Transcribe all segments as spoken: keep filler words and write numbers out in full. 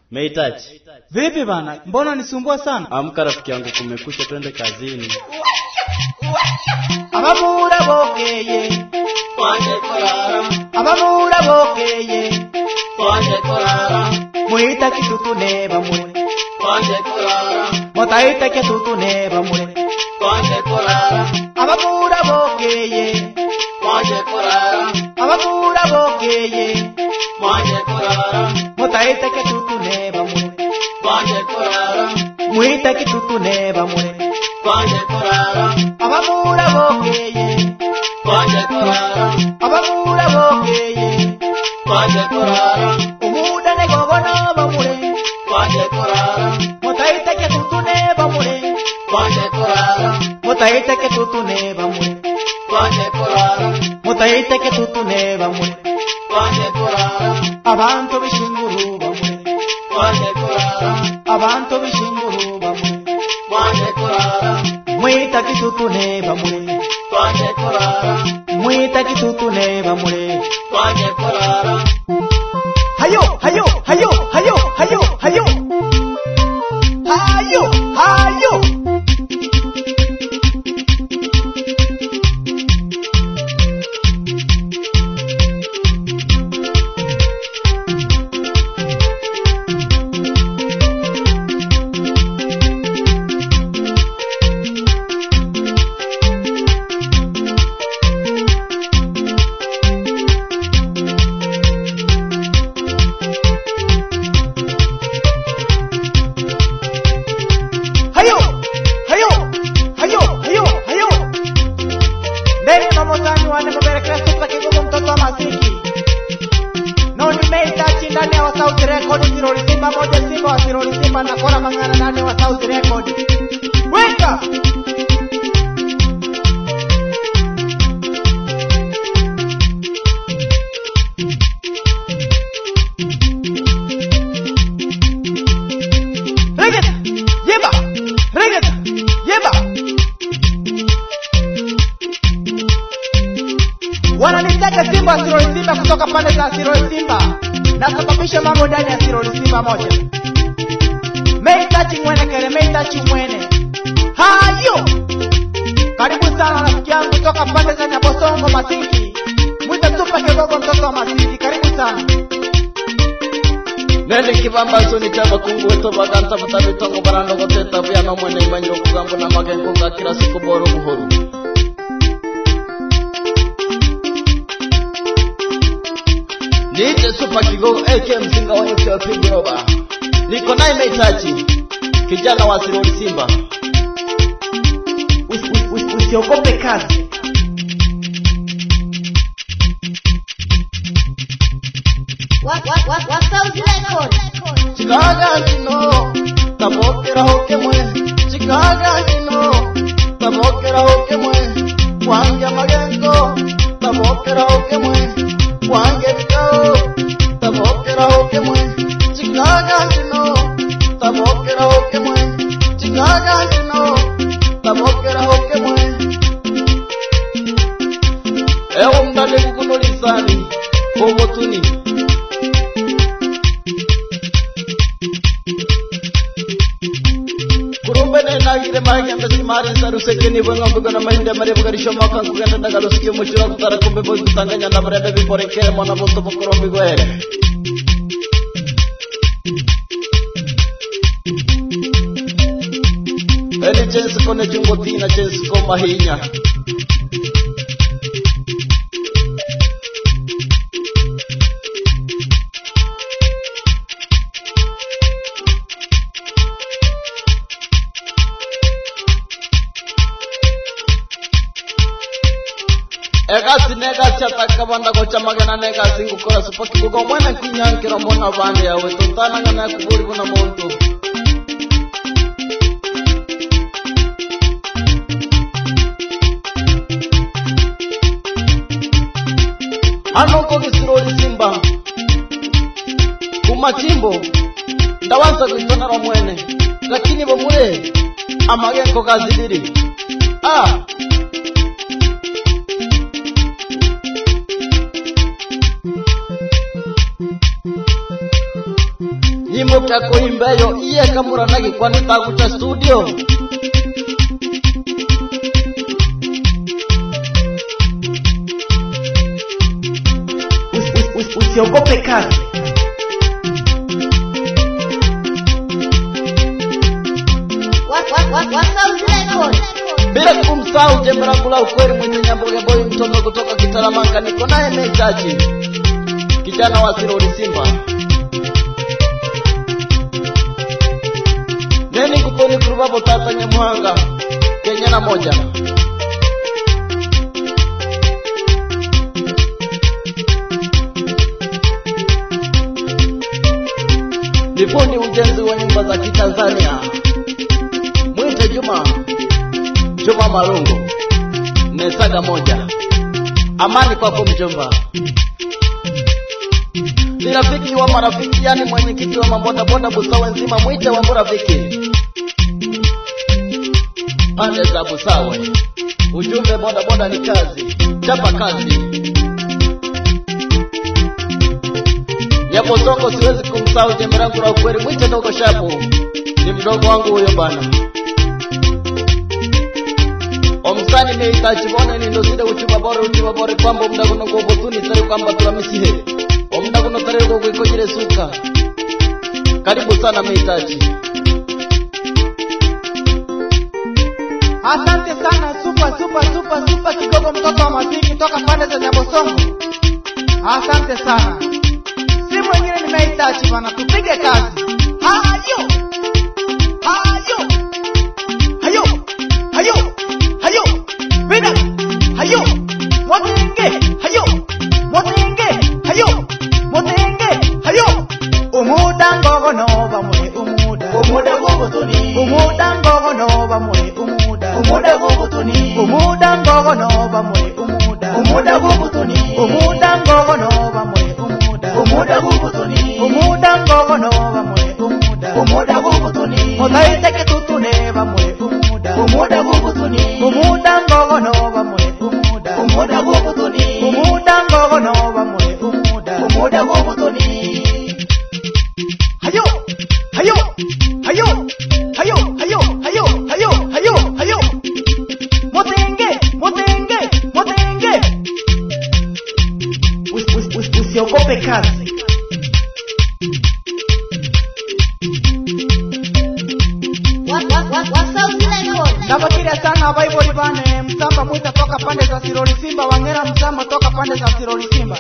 Meitachi. Vipi bana? Mbona nisumbua sana? Amka rafiki yangu, kumekusha, twende kazini. Abamura bokeye Wanje korara Abamura bokeye Wanje korara Muita kitutu neba mure Wanje korara Motaita kitutu neba mure Wanje korara Abamura bokeye Wanje korara Abamura bokeye Wanje korara Motaita kitutu neba mure Wanje korara Muita kitutu neba mure Wanje korara Abamura bokeye Wanje korara Abamura bokeye Wanje korara Umuda ne gogono bamure Wanje korara Motaita kitutu neba mure Wanje korara Motaita kitutu neba mure Wanje korara Motaita kitutu neba mure Wanje korara Abantu bishinguru bamure Wanje korara Abantu bishinguru bamure Wanje korara Muita kitutu neba mure Wanje korara Muita kitutu neba mure Wanje korara Hayo hayo hayo hayo hayo hayo Hayo hayo Hayo hayo hayo hayo hayo Ndeni mamozani wane kuberekea supa kigumu mtoto wa masiki Noni Meitachi ndani ya wa Sauti Record Siroli Simba moja Simba wa Siroli Simba na Kora Mangana ndani wa Sauti Record Weka Regeta Yeba Regeta Yeba Wananitaka Simba wa Siroli Simba kutoka pande za Siroli Simba nasababisha mambo ndani ya Siroli Simba moja Meitachi mwene kere Meitachi mwene Hayo Karibu sana rafiki yangu kutoka pande za Nyabosongo Masiki Mwita tupa kigogo mtoto wa Masiki karibu sana Nende kibambazo ni chaba kungu weto baganta futabi tongo barando goteta buya no mwene imanyo kugambo na magengo ga kila siku boro buhoro. Niite super kigogo eke mzinga wa yote wapi roba. Niko naye Meitachi, kijana wa Siroli Simba. Usiogope kazi What what what what Sauti Record? Chikaga ndino, tabokera hoke mwe. Chikaga ndino, tabokera hoke mwe. Wange magengo, tabokera hoke mwe. Wange vikao, tabokera hoke mwe. Chikaga ndino, tabokera hoke mwe. Chikaga ndino, tabokera hoke mwe. Ewo mdale kukuno lisani, obotuni. Kurumbene nagire mahenge mbesi mare saru sekeni bonga bugana mahinde mare bugarisho maka kugenda ndagalo sikyo muchura kutara kumbe boy kutanganya na mare bibore kere mona boto bokorombi goere Eni chensi kone jungotina chensi ko mahinya Egasi negasi atakabanda kocha magana negasi ngukora supaki kuko mwene kinyankira mona bande yawe tontana ngana kuburi buna muntu Hano ko Siroli Simba kumachimbo ndawanza kuitona ro mwene lakini bomure amagengo kazibiri ah nyimbo kako imbeyo iye kamura nagi kwani takucha studio. Usiogope kazi. Wasauzi Record. Bila kumsahau jembera kula ukweli mwenye Nyamboge boy mtoto kutoka Kitaramanka, niko naye Meitachi kijana wa Siroli Simba. Neni kuponi kurubabo tata Nyamuhanga Kenya na moja. Niponi ujenzi wa nyumba za Kitanzania. Mwite Juma Juma Marungu Nesaga moja. Amani kwako mjomba. Ni rafiki wa marafiki, yani mwenyekiti wa maboda boda Busawe nzima, mwite wa rafiki. Pande za Busawe. Ujumbe boda boda ni kazi. Chapa kazi. Yapo songo siwezi kumsahau jemberangu la ukweli, mwite Dogo Shapu. Ni mdogo wangu huyo bana. Omsani Meitachi bone ni ndo zide uchuba bore uchuba bore kwamba mda kuno kubotuni tare kwamba tulamisihe. Omda kuno tare kwa kuikojire suka. Karibu sana Meitachi. Asante sana super super super super kigogo mtoto wa Masiki toka pande za Nyabosongo. Asante sana. Si mwingine ni Meitachi bana, tupige kazi. Hayo. Hayo. Hayo. Hayo. Hayo. Bina. Hayo. Motenge. Hayo. Motenge. Hayo. Motenge. Hayo. Umuda ngogo no bamwe umuda. Umuda gogo tuni. Umuda ngogo no bamwe umuda. Umuda gogo tuni. Umuda ngogo no bamwe umuda. Umuda gogo tuni. Umuda ngogo no bamwe umuda. Umuda gogo tuni. Umuda ngogo no bamwe umuda. Umuda gogo tuni. Motaite ke tutune bamwe umuda. Umuda gogo tuni. Umuda ngogo no bamwe umuda. Umuda gogo tuni. Umuda ngogo no bamwe umuda. Umuda gogo tuni. Hayo. Hayo. Hayo. Hayo. Hayo. Hayo. Hayo. Hayo. Hayo. Motenge. Motenge. Motenge. Us- us- us- Usiogope kazi. Wasauzi Record. Nabakiria sana Bible bane Msamba mwita toka pande za Siroli Simba, Wangera Msamba toka pande za Siroli Simba.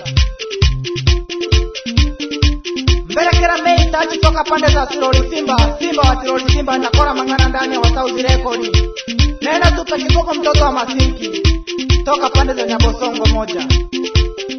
Mberekera Meitachi toka pande za Siroli Simba, Simba wa Siroli Simba nakora mangana ndani ya Wasauzi Record. Nena tupa kigogo mtoto wa Masiki toka pande za Nyabosongo moja.